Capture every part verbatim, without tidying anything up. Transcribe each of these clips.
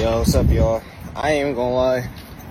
Yo, what's up, y'all? I ain't even gonna lie.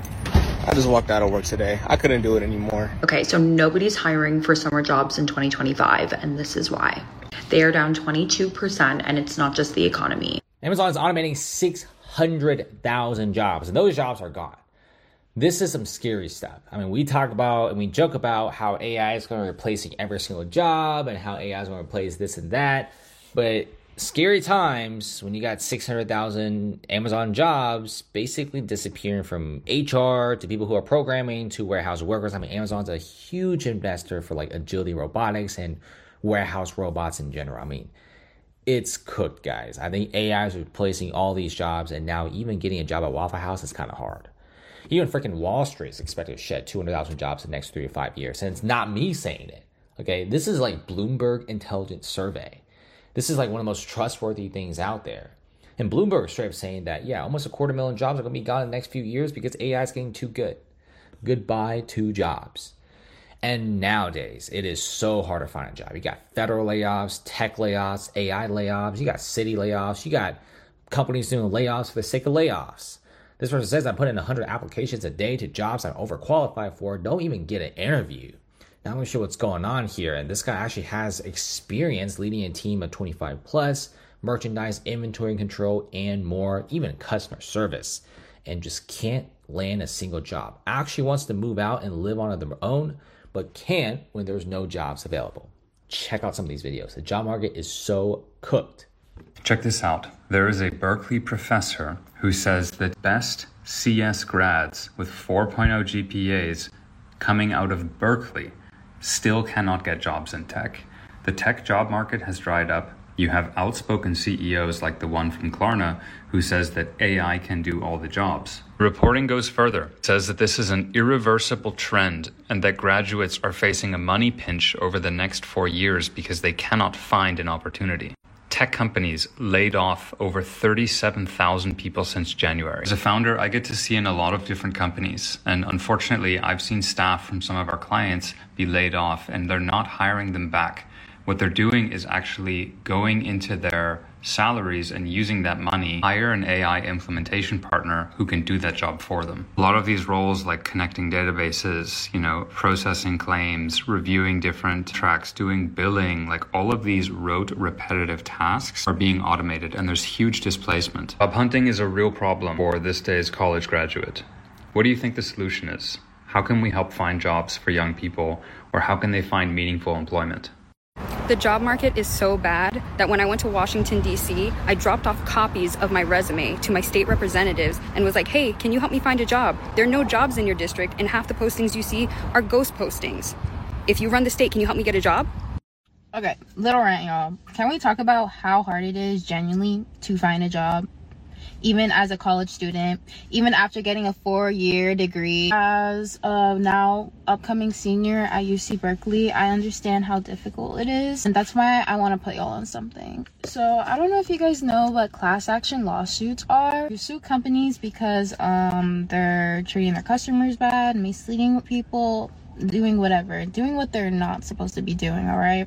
I just walked out of work today. I couldn't do it anymore. Okay, so nobody's hiring for summer jobs in twenty twenty-five, and this is why. They are down twenty-two percent, and it's not just the economy. Amazon is automating six hundred thousand jobs, and those jobs are gone. This is some scary stuff. I mean, we talk about and we joke about how A I is going to be replacing every single job and how A I is going to replace this and that. But scary times when you got six hundred thousand Amazon jobs basically disappearing from H R to people who are programming to warehouse workers. I mean, Amazon's a huge investor for like agility robotics and warehouse robots in general. I mean, it's cooked, guys. I think A I is replacing all these jobs, and now even getting a job at Waffle House is kind of hard. Even freaking Wall Street is expected to shed two hundred thousand jobs in the next three to five years. And it's not me saying it. Okay, this is like Bloomberg Intelligence Survey. This is like one of the most trustworthy things out there. And Bloomberg straight up saying that, yeah, almost a quarter million jobs are going to be gone in the next few years because A I is getting too good. Goodbye to jobs. And nowadays, it is so hard to find a job. You got federal layoffs, tech layoffs, A I layoffs. You got city layoffs. You got companies doing layoffs for the sake of layoffs. This person says I put in one hundred applications a day to jobs I'm overqualified for. Don't even get an interview. Now I'm going to show what's going on here. And this guy actually has experience leading a team of twenty-five plus, merchandise, inventory control, and more, even customer service, and just can't land a single job. Actually wants to move out and live on their own, but can't when there's no jobs available. Check out some of these videos. The job market is so cooked. Check this out. There is a Berkeley professor who says that best C S grads with four point oh G P As coming out of Berkeley still cannot get jobs in tech. The tech job market has dried up. You have outspoken C E Os like the one from Klarna who says that A I can do all the jobs. Reporting goes further. It says that this is an irreversible trend and that graduates are facing a money pinch over the next four years because they cannot find an opportunity. Tech companies laid off over thirty-seven thousand people since January. As a founder, I get to see in a lot of different companies. And unfortunately, I've seen staff from some of our clients be laid off and they're not hiring them back. What they're doing is actually going into their salaries and using that money, hire an A I implementation partner who can do that job for them. A lot of these roles like connecting databases, you know, processing claims, reviewing different tracks, doing billing, like all of these rote repetitive tasks are being automated and there's huge displacement. Job hunting is a real problem for this day's college graduate. What do you think the solution is? How can we help find jobs for young people, or how can they find meaningful employment? The job market is so bad that when I went to Washington, D C, I dropped off copies of my resume to my state representatives and was like, hey, can you help me find a job? There are no jobs in your district, and half the postings you see are ghost postings. If you run the state, can you help me get a job? Okay, little rant, y'all. Can we talk about how hard it is genuinely to find a job? Even as a college student, even after getting a four-year degree. As a now upcoming senior at U C Berkeley, I understand how difficult it is. And that's why I want to put y'all on something. So I don't know if you guys know what class action lawsuits are. You sue companies because um they're treating their customers bad, misleading people, doing whatever, doing what they're not supposed to be doing, all right?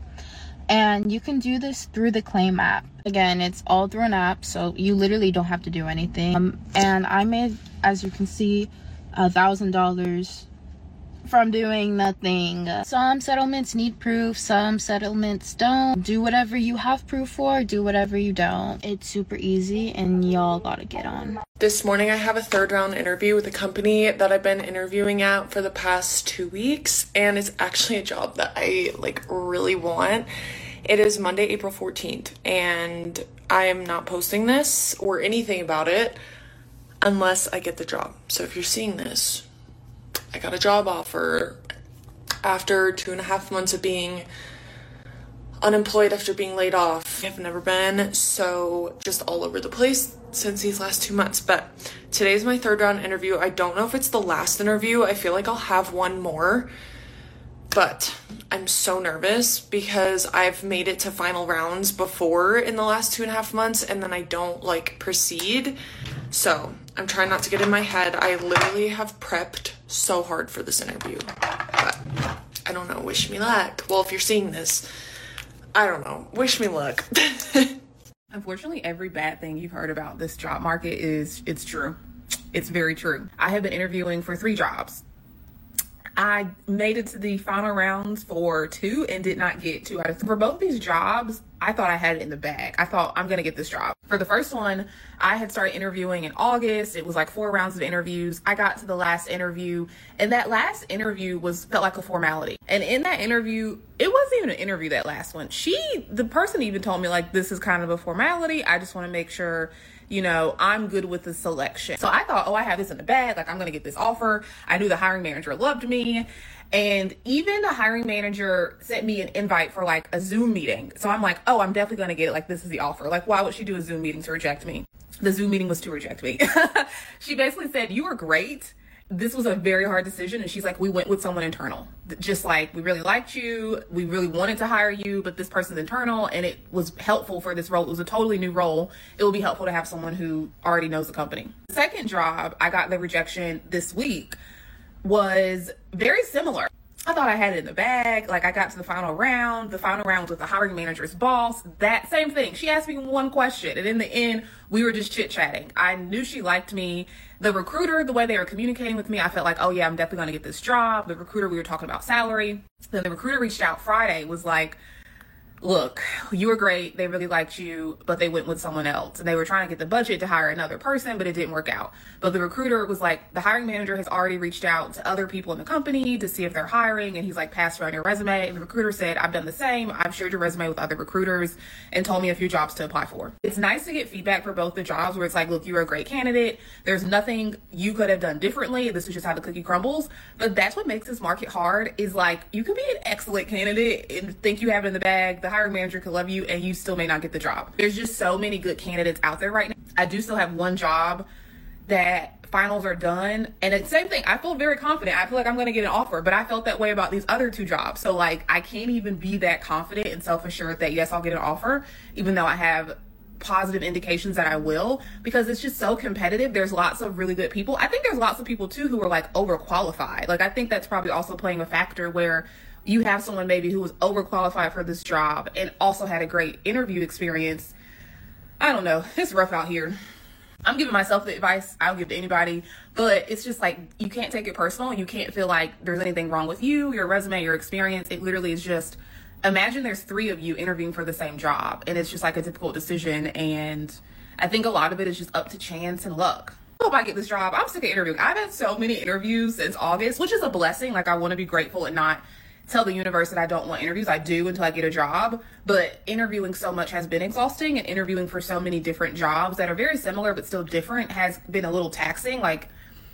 And you can do this through the Claim app. Again, it's all through an app, so you literally don't have to do anything. Um, and I made, as you can see, a thousand dollars from doing nothing. Some settlements need proof, some settlements don't. Do whatever you have proof for, do whatever you don't. It's super easy, and y'all gotta get on. This morning I have a third round interview with a company that I've been interviewing at for the past two weeks, and it's actually a job that I like really want. It is Monday, April fourteenth, and I am not posting this or anything about it unless I get the job. So if you're seeing this, I got a job offer after two and a half months of being unemployed after being laid off. I've never been so just all over the place since these last two months. But today's my third round interview. I don't know if it's the last interview. I feel like I'll have one more, but I'm so nervous because I've made it to final rounds before in the last two and a half months and then I don't like proceed. So I'm trying not to get in my head. I literally have prepped so hard for this interview, but I don't know. Wish me luck. Well, if you're seeing this, I don't know. Wish me luck. Unfortunately, every bad thing you've heard about this job market is it's true. It's very true. I have been interviewing for three jobs. I made it to the final rounds for two and did not get two out of three. For both these jobs, I thought I had it in the bag. I thought I'm going to get this job. For the first one, I had started interviewing in August. It was like four rounds of interviews. I got to the last interview, and that last interview was felt like a formality. And in that interview, it wasn't even an interview, that last one. She, the person even told me, like, this is kind of a formality. I just want to make sure, you know, I'm good with the selection. So I thought, oh, I have this in the bag. Like, I'm going to get this offer. I knew the hiring manager loved me. And even the hiring manager sent me an invite for like a Zoom meeting. So I'm like, oh, I'm definitely going to get it. Like, this is the offer. Like, why would she do a Zoom meeting to reject me? The Zoom meeting was to reject me. She basically said, you were great. This was a very hard decision. And she's like, we went with someone internal. Just like, we really liked you. We really wanted to hire you, but this person's internal, and it was helpful for this role. It was a totally new role. It will be helpful to have someone who already knows the company. The second job, I got the rejection this week, was very similar. I thought I had it in the bag. Like, I got to the final round. The final round was with the hiring manager's boss. That same thing. She asked me one question, and in the end, we were just chit-chatting. I knew she liked me. The recruiter, the way they were communicating with me, I felt like, oh yeah, I'm definitely going to get this job. The recruiter, we were talking about salary. Then the recruiter reached out Friday, was like, look, you were great. They really liked you, but they went with someone else. And they were trying to get the budget to hire another person, but it didn't work out. But the recruiter was like, the hiring manager has already reached out to other people in the company to see if they're hiring. And he's like, pass around your resume. And the recruiter said, I've done the same. I've shared your resume with other recruiters and told me a few jobs to apply for. It's nice to get feedback for both the jobs where it's like, look, you're a great candidate. There's nothing you could have done differently. This is just how the cookie crumbles. But that's what makes this market hard, is like, you could be an excellent candidate and think you have it in the bag. The hiring manager could love you and you still may not get the job. There's just so many good candidates out there right now. I do still have one job that finals are done, and it's the same thing. I feel very confident. I feel like I'm going to get an offer, but I felt that way about these other two jobs. So like, I can't even be that confident and self-assured that yes, I'll get an offer, even though I have positive indications that I will, because it's just so competitive. There's lots of really good people. I think there's lots of people too who are like overqualified. Like, I think that's probably also playing a factor where you have someone maybe who was overqualified for this job and also had a great interview experience. I don't know. It's rough out here. I'm giving myself the advice I'll give to anybody, but it's just like, you can't take it personal. You can't feel like there's anything wrong with you, your resume, your experience. It literally is just, imagine there's three of you interviewing for the same job, and it's just like a difficult decision. And I think a lot of it is just up to chance and luck. I hope I get this job. I'm sick of interviewing. I've had so many interviews since August, which is a blessing. Like, I want to be grateful and not tell the universe that I don't want interviews. I do until I get a job. But interviewing so much has been exhausting, and interviewing for so many different jobs that are very similar but still different has been a little taxing. Like,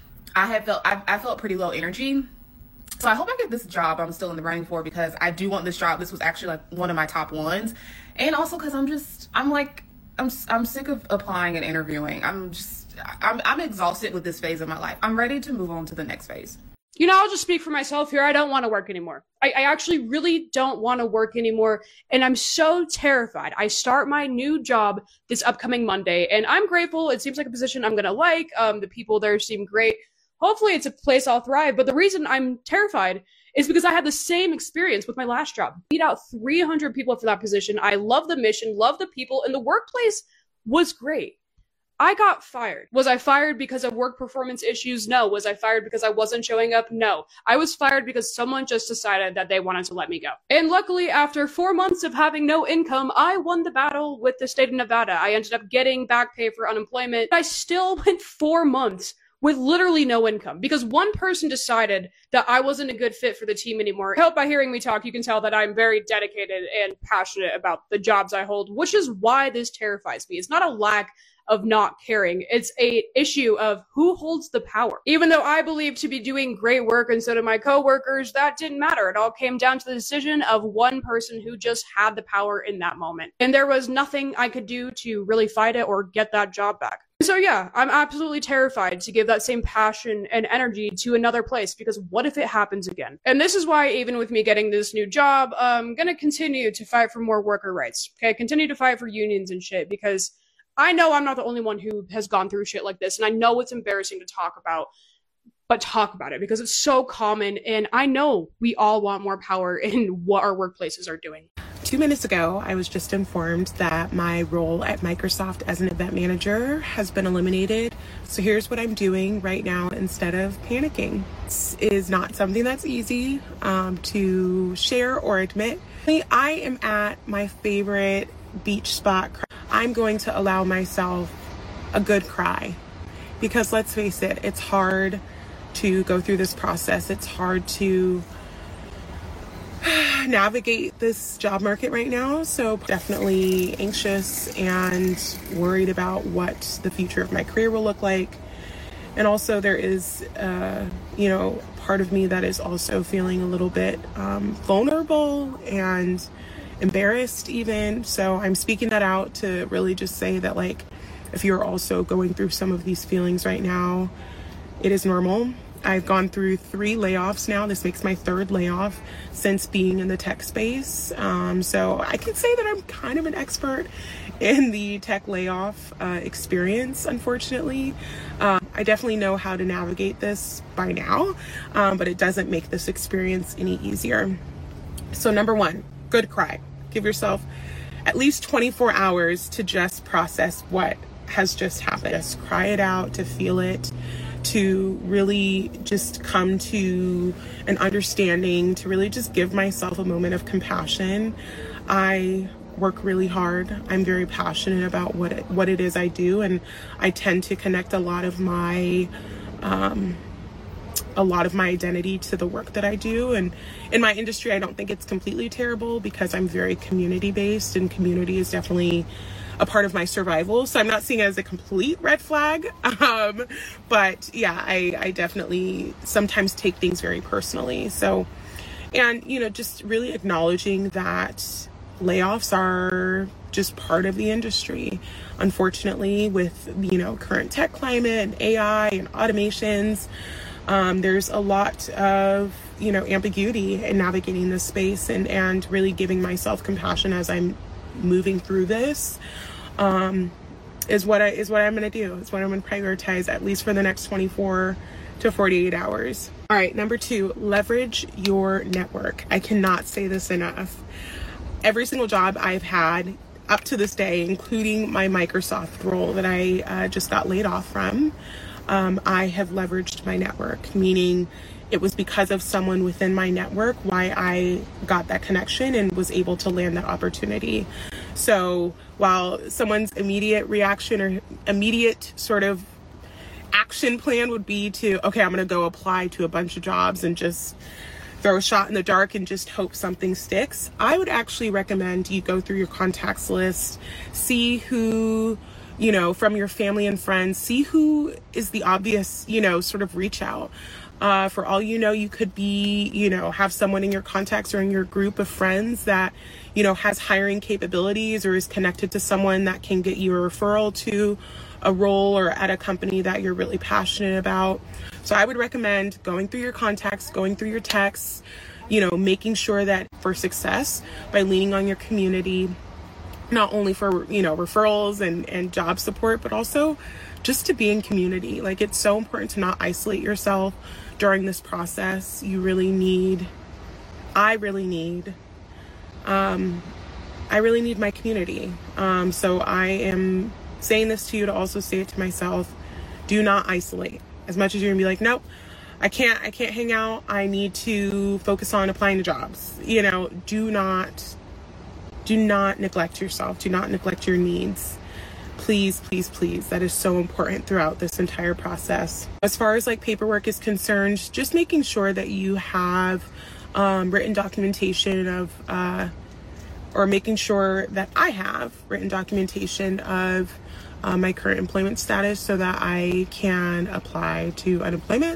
I have felt, I, I felt pretty low energy. So I hope I get this job I'm still in the running for, because I do want this job. This was actually like one of my top ones. And also because I'm just, I'm like, I'm, I'm sick of applying and interviewing. I'm just, I'm, I'm exhausted with this phase of my life. I'm ready to move on to the next phase. You know, I'll just speak for myself here. I don't want to work anymore. I, I actually really don't want to work anymore. And I'm so terrified. I start my new job this upcoming Monday, and I'm grateful. It seems like a position I'm going to like. Um, the people there seem great. Hopefully it's a place I'll thrive. But the reason I'm terrified is because I had the same experience with my last job. Beat out three hundred people for that position. I love the mission, love the people, and the workplace was great. I got fired. Was I fired because of work performance issues? No. Was I fired because I wasn't showing up? No. I was fired because someone just decided that they wanted to let me go. And luckily, after four months of having no income, I won the battle with the state of Nevada. I ended up getting back pay for unemployment. I still went four months with literally no income because one person decided that I wasn't a good fit for the team anymore. I hope by hearing me talk, you can tell that I'm very dedicated and passionate about the jobs I hold, which is why this terrifies me. It's not a lack of not caring. It's a issue of who holds the power. Even though I believe to be doing great work and so do my coworkers, that didn't matter. It all came down to the decision of one person who just had the power in that moment. And there was nothing I could do to really fight it or get that job back. So yeah, I'm absolutely terrified to give that same passion and energy to another place, because what if it happens again? And this is why, even with me getting this new job, I'm gonna continue to fight for more worker rights. Okay, continue to fight for unions and shit, because I know I'm not the only one who has gone through shit like this, and I know it's embarrassing to talk about, but talk about it because it's so common, and I know we all want more power in what our workplaces are doing. Two minutes ago, I was just informed that my role at Microsoft as an event manager has been eliminated. So here's what I'm doing right now instead of panicking. This is not something that's easy um, to share or admit. I am at my favorite beach spot. I'm going to allow myself a good cry because let's face it, it's hard to go through this process. It's hard to navigate this job market right now. So definitely anxious and worried about what the future of my career will look like. And also there is, uh, you know, part of me that is also feeling a little bit um, vulnerable and embarrassed even. So I'm speaking that out to really just say that, like, if you're also going through some of these feelings right now, it is normal. I've gone through three layoffs now. This makes my third layoff since being in the tech space. Um, so I can say that I'm kind of an expert in the tech layoff uh, experience, unfortunately. Um, I definitely know how to navigate this by now, um, but it doesn't make this experience any easier. So number one, good cry. Give yourself at least twenty-four hours to just process what has just happened. Just cry it out, to feel it, to really just come to an understanding, to really just give myself a moment of compassion. I work really hard. I'm very passionate about what it, what it is I do, and I tend to connect a lot of my um, a lot of my identity to the work that I do. And in my industry, I don't think it's completely terrible because I'm very community based, and community is definitely a part of my survival. So I'm not seeing it as a complete red flag. Um, but yeah, I, I definitely sometimes take things very personally. So, and, you know, just really acknowledging that layoffs are just part of the industry. Unfortunately, with, you know, current tech climate and A I and automations, um, there's a lot of, you know, ambiguity in navigating this space, and, and really giving myself compassion as I'm moving through this um, is what I is what I'm going to do. It's what I'm going to prioritize, at least for the next twenty-four to forty-eight hours. All right, number two, leverage your network. I cannot say this enough. Every single job I've had up to this day, including my Microsoft role that I uh, just got laid off from, um, I have leveraged my network, meaning it was because of someone within my network why I got that connection and was able to land that opportunity. So while someone's immediate reaction or immediate sort of action plan would be to, okay, I'm going to go apply to a bunch of jobs and just throw a shot in the dark and just hope something sticks, I would actually recommend you go through your contacts list, see who, you know, from your family and friends, see who is the obvious, you know, sort of reach out. Uh, for all you know, you could be, you know, have someone in your contacts or in your group of friends that, you know, has hiring capabilities or is connected to someone that can get you a referral to a role or at a company that you're really passionate about. So I would recommend going through your contacts, going through your texts, you know, making sure that for success by leaning on your community, not only for, you know, referrals and, and job support, but also just to be in community. Like, it's so important to not isolate yourself during this process. You really need, I really need, um, I really need my community. Um, so I am saying this to you to also say it to myself. Do not isolate. As much as you're gonna be like, nope, I can't, I can't hang out. I need to focus on applying to jobs. You know, do not, do not neglect yourself. Do not neglect your needs. Please, please, please. That is so important throughout this entire process. As far as like paperwork is concerned, just making sure that you have um, written documentation of, uh, or making sure that I have written documentation of uh, my current employment status so that I can apply to unemployment.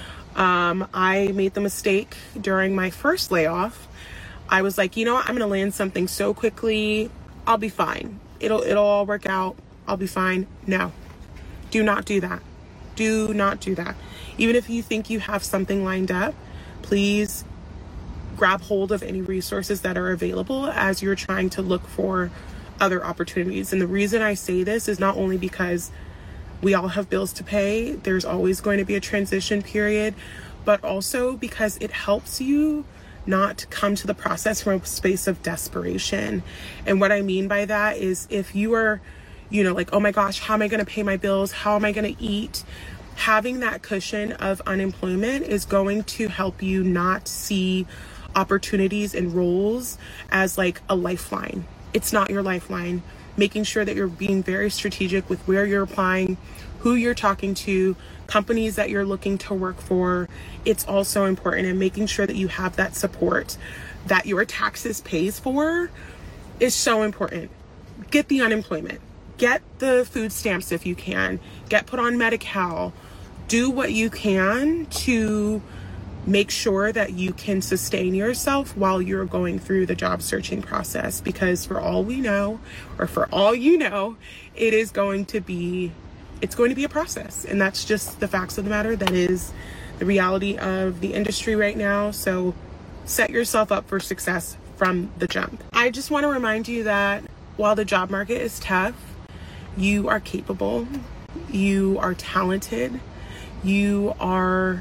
Um, I made the mistake during my first layoff. I was like, you know what? I'm going to land something so quickly. I'll be fine. It'll, it'll all work out. I'll be fine. No, do not do that. Do not do that. Even if you think you have something lined up, please grab hold of any resources that are available as you're trying to look for other opportunities. And the reason I say this is not only because we all have bills to pay, there's always going to be a transition period, but also because it helps you not come to the process from a space of desperation. And what I mean by that is if you are, you know, like, oh my gosh, how am I going to pay my bills? How am I going to eat? Having that cushion of unemployment is going to help you not see opportunities and roles as like a lifeline. It's not your lifeline. Making sure that you're being very strategic with where you're applying, who you're talking to, companies that you're looking to work for. It's also important, and making sure that you have that support that your taxes pays for is so important. Get the unemployment, get the food stamps if you can, get put on Medi-Cal, do what you can to make sure that you can sustain yourself while you're going through the job searching process, because for all we know, or for all you know, it is going to be it's going to be a process. And that's just the facts of the matter. That is the reality of the industry right now. So set yourself up for success from the jump. I just want to remind you that while the job market is tough, you are capable, you are talented, you are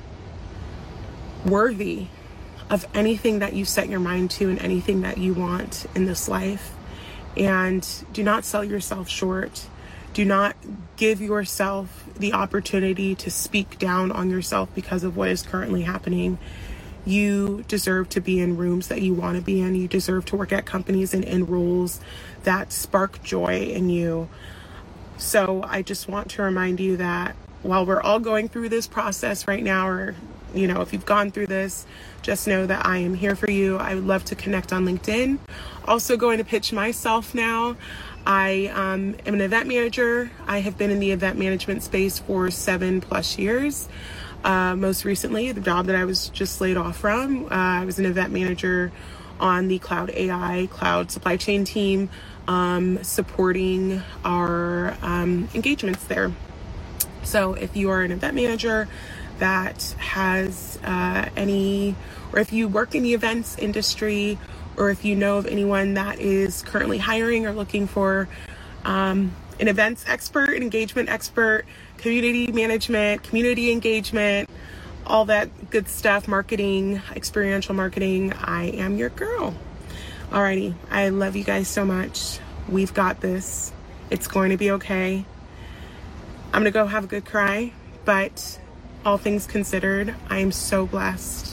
worthy of anything that you set your mind to and anything that you want in this life. And do not sell yourself short. Do not give yourself the opportunity to speak down on yourself because of what is currently happening. You deserve to be in rooms that you want to be in. You deserve to work at companies and in roles that spark joy in you. So I just want to remind you that while we're all going through this process right now, or, you know, if you've gone through this, just know that I am here for you. I would love to connect on LinkedIn. Also going to pitch myself now. I um, am an event manager. I have been in the event management space for seven plus years. Uh, most recently, the job that I was just laid off from, uh, I was an event manager on the Cloud A I, Cloud Supply Chain team, um, supporting our um, engagements there. So if you are an event manager that has uh, any, or if you work in the events industry, or if you know of anyone that is currently hiring or looking for um, an events expert, an engagement expert, community management, community engagement, all that good stuff, marketing, experiential marketing, I am your girl. Alrighty, I love you guys so much. We've got this. It's going to be okay. I'm gonna go have a good cry, but all things considered, I am so blessed.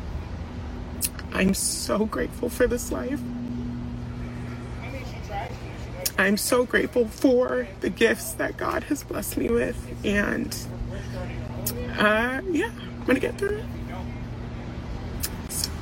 I'm so grateful for this life. I'm so grateful for the gifts that God has blessed me with. And uh, yeah, I'm gonna get through it. So.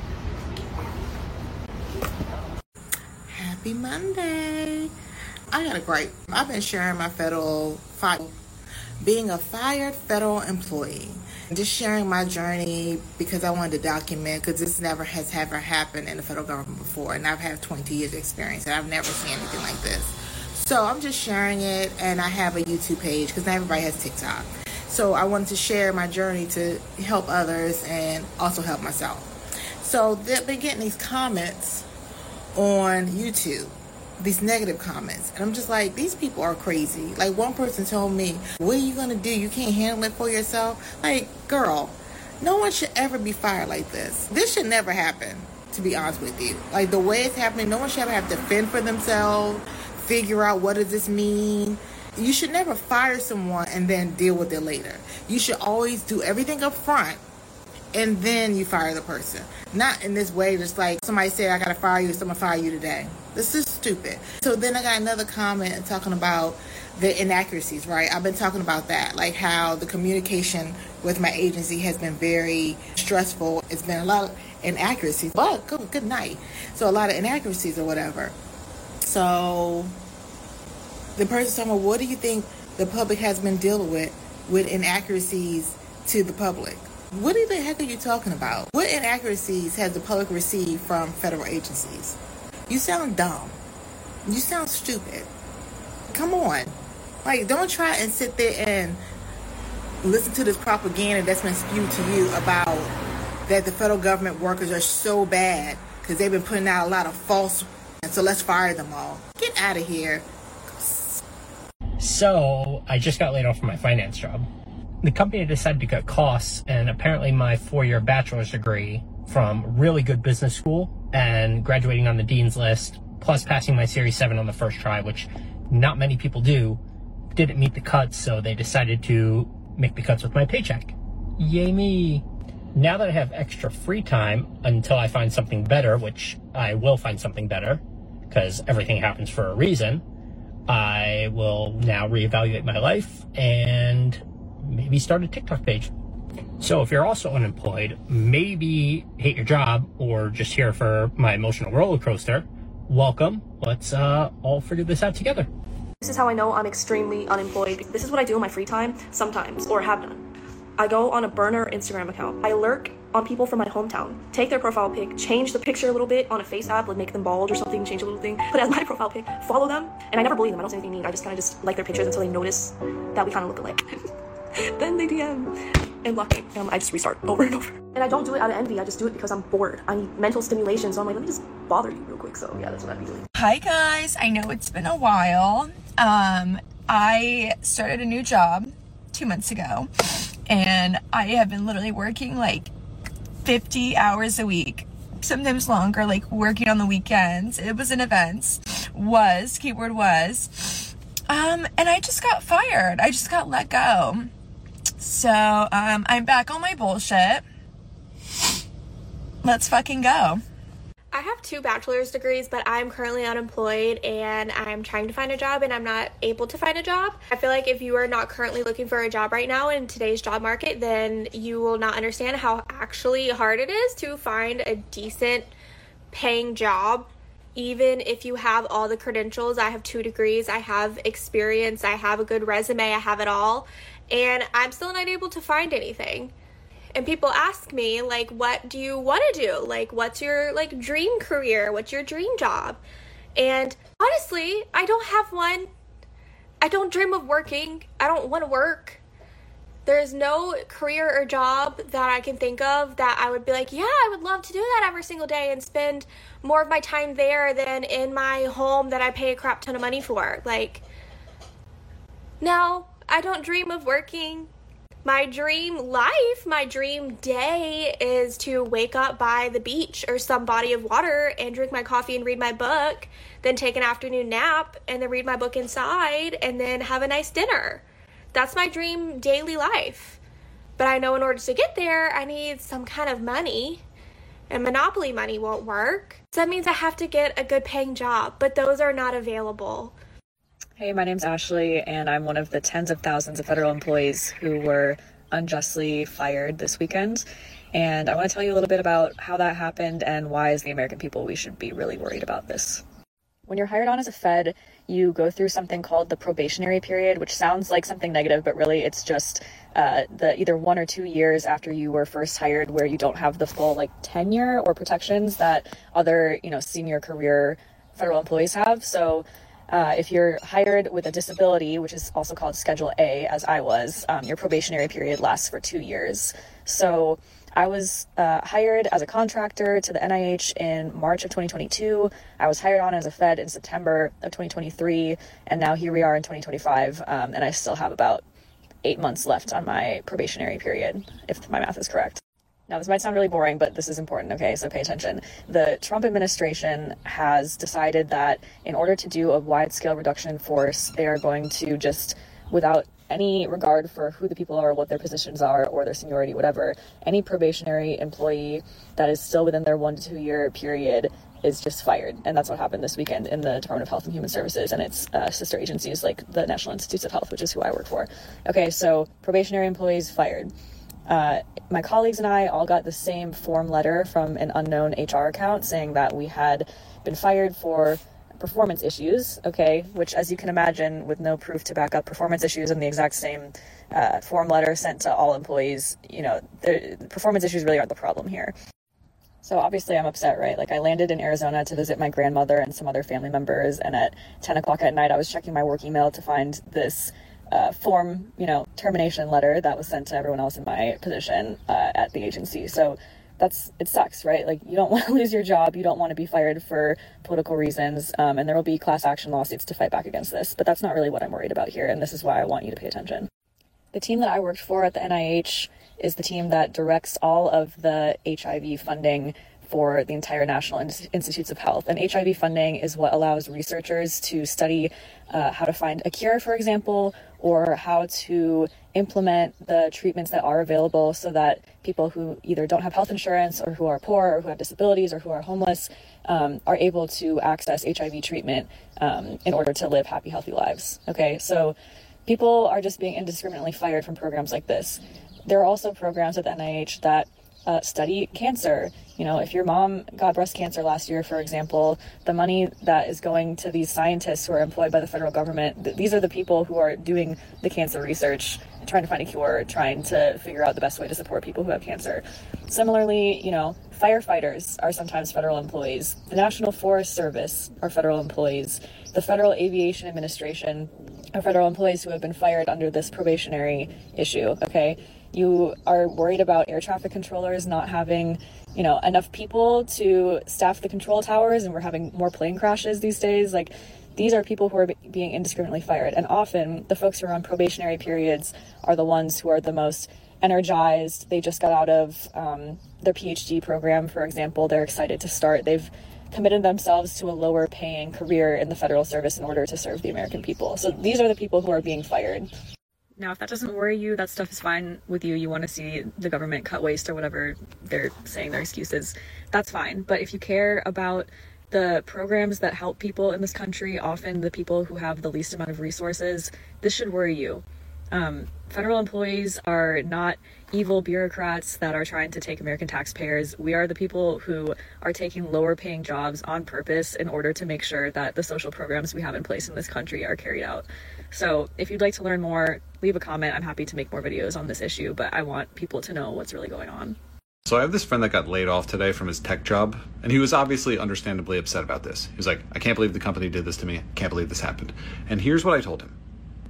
Happy Monday. I got a great, I've been sharing my federal, fi- being a fired federal employee. Just sharing my journey because I wanted to document, because this never has ever happened in the federal government before, and I've had twenty years experience and I've never seen anything like this. So I'm just sharing it, and I have a YouTube page because not everybody has TikTok. So I wanted to share my journey to help others and also help myself. So they've been getting these comments on YouTube, these negative comments, and I'm just like, these people are crazy. Like, one person told me, what are you gonna do? You can't handle it for yourself? Like, girl, no one should ever be fired like this. This should never happen, to be honest with you. Like, the way it's happening, no one should ever have to fend for themselves, figure out what does this mean. You should never fire someone and then deal with it later. You should always do everything up front and then you fire the person. Not in this way, just like somebody said, I gotta fire you, so I'm gonna fire you today. This is stupid. So then I got another comment talking about the inaccuracies, right? I've been talking about that, like how the communication with my agency has been very stressful. It's been a lot of inaccuracies, but good, good night. So a lot of inaccuracies or whatever. So the person's talking about, what do you think the public has been dealing with, with inaccuracies to the public? What the heck are you talking about? What inaccuracies has the public received from federal agencies? You sound dumb. You sound stupid. Come on. Like, don't try and sit there and listen to this propaganda that's been spewed to you about that the federal government workers are so bad because they've been putting out a lot of false, and so let's fire them all. Get out of here. So, I just got laid off from my finance job. The company decided to cut costs, and apparently my four-year bachelor's degree from really good business school and graduating on the dean's list, plus passing my Series seven on the first try, which not many people do, didn't meet the cuts, so they decided to make the cuts with my paycheck. Yay me. Now that I have extra free time until I find something better, which I will find something better, because everything happens for a reason, I will now reevaluate my life and maybe start a TikTok page. So if you're also unemployed, maybe hate your job, or just here for my emotional roller coaster, welcome. Let's uh, all figure this out together. This is how I know I'm extremely unemployed. This is what I do in my free time sometimes, or have done. I go on a burner Instagram account. I lurk on people from my hometown, take their profile pic, change the picture a little bit on a face app, like make them bald or something, change a little thing, put it as my profile pic, follow them, and I never bully them. I don't say anything mean. I just kind of just like their pictures until they notice that we kind of look alike. Then they D M and block me. Um, I just restart over and over. And I don't do it out of envy. I just do it because I'm bored. I need mental stimulation, so I'm like, let me just bother you real quick. So yeah, that's what I'd be doing. Hi guys, I know it's been a while. Um, I started a new job two months ago, and I have been literally working like fifty hours a week, sometimes longer, like working on the weekends. It was an event, was, keyword was, um, and I just got fired. I just got let go. So, um, I'm back on my bullshit. Let's fucking go. I have two bachelor's degrees, but I'm currently unemployed and I'm trying to find a job and I'm not able to find a job. I feel like if you are not currently looking for a job right now in today's job market, then you will not understand how actually hard it is to find a decent paying job. Even if you have all the credentials, I have two degrees, I have experience, I have a good resume, I have it all, and I'm still not able to find anything. And people ask me, like, what do you want to do? Like, what's your, like, dream career? What's your dream job? And honestly, I don't have one. I don't dream of working. I don't want to work. There's no career or job that I can think of that I would be like, yeah, I would love to do that every single day and spend more of my time there than in my home that I pay a crap ton of money for. Like, no, I don't dream of working. My dream life, my dream day is to wake up by the beach or some body of water and drink my coffee and read my book, then take an afternoon nap and then read my book inside and then have a nice dinner. That's my dream daily life. But I know in order to get there, I need some kind of money, and Monopoly money won't work. So that means I have to get a good paying job, but those are not available. Hey, my name's Ashley, and I'm one of the tens of thousands of federal employees who were unjustly fired this weekend. And I want to tell you a little bit about how that happened and why, as the American people, we should be really worried about this. When you're hired on as a Fed, you go through something called the probationary period, which sounds like something negative, but really it's just uh, the either one or two years after you were first hired where you don't have the full like tenure or protections that other, you know, senior career federal employees have. So Uh, if you're hired with a disability, which is also called Schedule A, as I was, um, your probationary period lasts for two years. So I was uh, hired as a contractor to the N I H in March of twenty twenty-two. I was hired on as a Fed in September of twenty twenty-three, and now here we are in twenty twenty-five, um, and I still have about eight months left on my probationary period, if my math is correct. Now, this might sound really boring, but this is important, okay? So pay attention. The Trump administration has decided that in order to do a wide-scale reduction in force, they are going to just, without any regard for who the people are, what their positions are, or their seniority, whatever, any probationary employee that is still within their one to two year period is just fired. And that's what happened this weekend in the Department of Health and Human Services and its uh, sister agencies like the National Institutes of Health, which is who I work for. Okay, so probationary employees fired. Uh, my colleagues and I all got the same form letter from an unknown H R account saying that we had been fired for performance issues, okay, which, as you can imagine, with no proof to back up performance issues and the exact same uh, form letter sent to all employees, you know, the performance issues really aren't the problem here. So obviously I'm upset, right? Like, I landed in Arizona to visit my grandmother and some other family members, and at ten o'clock at night I was checking my work email to find this Uh, form, you know, termination letter that was sent to everyone else in my position uh, at the agency. So that's, it sucks, right? Like, you don't want to lose your job. You don't want to be fired for political reasons. Um, and there will be class action lawsuits to fight back against this. But that's not really what I'm worried about here. And this is why I want you to pay attention. The team that I worked for at the N I H is the team that directs all of the H I V funding for the entire National Institutes of Health. And H I V funding is what allows researchers to study uh, how to find a cure, for example, or how to implement the treatments that are available so that people who either don't have health insurance or who are poor or who have disabilities or who are homeless um, are able to access H I V treatment um, in order to live happy, healthy lives. Okay, so people are just being indiscriminately fired from programs like this. There are also programs at the N I H that uh, study cancer. You know, if your mom got breast cancer last year, for example, the money that is going to these scientists who are employed by the federal government, th- these are the people who are doing the cancer research, trying to find a cure, trying to figure out the best way to support people who have cancer. Similarly, you know, firefighters are sometimes federal employees. The National Forest Service are federal employees. The Federal Aviation Administration are federal employees who have been fired under this probationary issue, okay? You are worried about air traffic controllers not having, you know, enough people to staff the control towers, and we're having more plane crashes these days. Like, these are people who are being indiscriminately fired. And often the folks who are on probationary periods are the ones who are the most energized. They just got out of um, their P H D program, for example. They're excited to start. They've committed themselves to a lower paying career in the federal service in order to serve the American people. So these are the people who are being fired. Now, if that doesn't worry you, that stuff is fine with you. You want to see the government cut waste or whatever they're saying their excuses, that's fine. But if you care about the programs that help people in this country, often the people who have the least amount of resources, this should worry you. Um, federal employees are not evil bureaucrats that are trying to take American taxpayers. We are the people who are taking lower paying jobs on purpose in order to make sure that the social programs we have in place in this country are carried out. So if you'd like to learn more, leave a comment. I'm happy to make more videos on this issue, but I want people to know what's really going on. So I have this friend that got laid off today from his tech job, and he was obviously understandably upset about this. He was like, I can't believe the company did this to me. I can't believe this happened. And here's what I told him.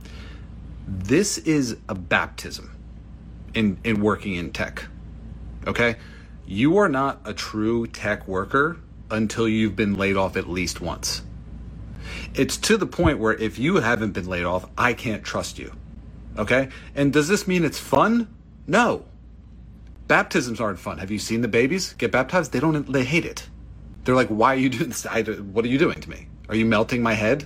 This is a baptism in, in working in tech, okay? You are not a true tech worker until you've been laid off at least once. It's to the point where if you haven't been laid off, I can't trust you, okay? And does this mean it's fun? No. Baptisms aren't fun. Have you seen the babies get baptized? They don't, they hate it. They're like, why are you doing this? I, what are you doing to me? Are you melting my head?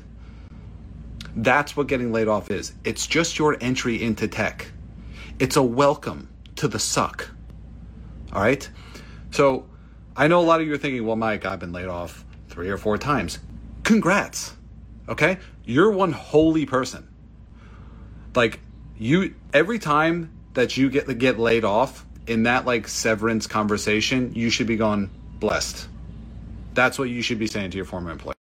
That's what getting laid off is. It's just your entry into tech. It's a welcome to the suck. All right? So I know a lot of you are thinking, well, Mike, I've been laid off three or four times. Congrats. Okay? You're one holy person. Like, you, every time that you get get laid off, in that like severance conversation, you should be going, blessed. That's what you should be saying to your former employer.